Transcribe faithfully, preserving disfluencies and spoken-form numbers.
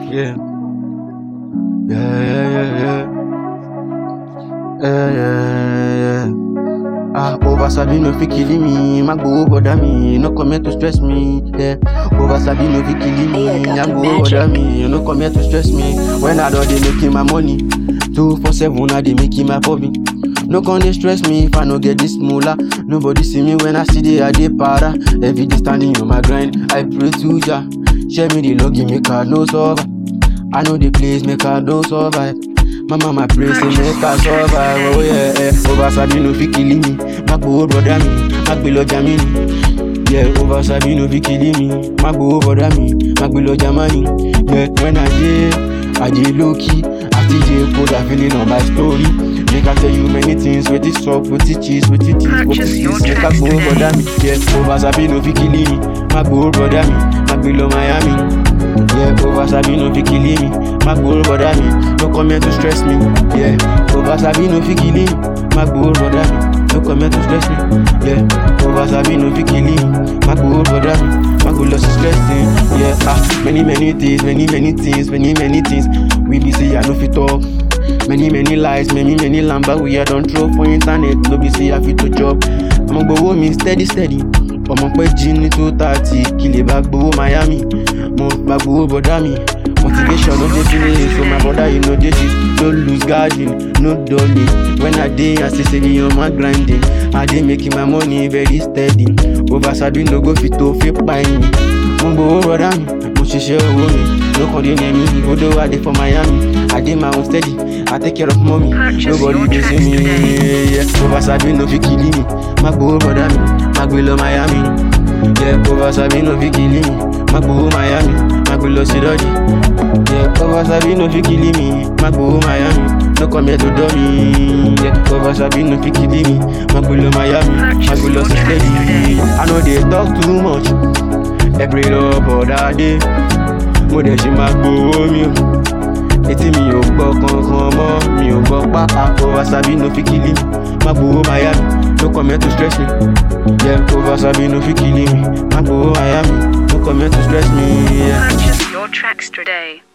Yeah. Yeah, yeah, yeah, yeah. Yeah, yeah, yeah. Ah, over Sabi no fi killing me. My go bother me. No come here to stress me. Yeah. Over Sabi no fi killing me. Hey, I got My the go magic. bother me. No come here to stress me. When I do they making my money. Two for seven, I they making my hobby. No come they stress me if I no get this moolah. Nobody see me when I see the I dey para. Every day standing on my grind. I pray to Jah. Share me the love, give me card, no survive. I know the place, make I don't survive. My mama pray, say make I survive. Oh yeah, yeah. Over Sabi no fi killing me. My go brother me, my below Jamini. Yeah, over Sabi no fi killing me. My go brother me, my below Jamani. Yeah, when I did, I did low key. I D J code, I feeling on my story. Make I tell you many things, with this up, with the cheese, with the teeth, with Purchase the your cheese. Make I tracks go today. brother me. Yeah, over Sabi no fi killing me. My go brother me, my below Miami. Yeah, over Sabi no fi killing me. My goal bother me. No come here to stress me. Yeah, over Sabi no fi killing me. My goal bother me. No come here to stress me. Yeah, over Sabi no fi killing me. My goal bother me. My goal lost is stressing. Yeah, ah, many many things, many many things, many many things. We be say I no fit talk. Many many lies, many many lamba we I don't throw for internet. No be say I fit to job. I'ma go me steady steady. Ọmọ pẹ́ jí ní two thirty kí lè bá gbowó Miami. Mo bá gbowó bọ̀dá mi. Motivation no dey finish, so my brother you know dey shit. No lose guarding, no dolly. When I dey, I say say on my grinding. I dey making my money very steady. Over Sabi no go fit to fit buy me. Mo gbowó bọ̀dá mi, mo ṣiṣẹ́ owó mi. No come dey near me, although I dey for Miami. I dey my own steady, I take care of mommy. Purchase Nobody your dey see tracks me. today. Yeah, over Sabi no fit killing me. My gbowó bọ̀dá mi, my gbé lọ Miami. Yeah, over Sabi no fit killing me. My gbowó Miami, my gbé lọ Sidodi. Yeah, over Sabi no fi killing me. My go Miami, no come here to do me. Yeah, over Sabi no fi killing me. My go to Miami, my go lost steady. I know they talk too much. Every love but that day. Mo de ṣe máa gbowó mi o. Etí mi ò gbọ́ kankan mọ́, mi ò gbọ́ pa. Over Sabi no fi killing me. My go Miami, no come here to stress me. Yeah, over Sabi no fi killing me. My go Miami, no come here to stress me. Yeah. Purchase your tracks today.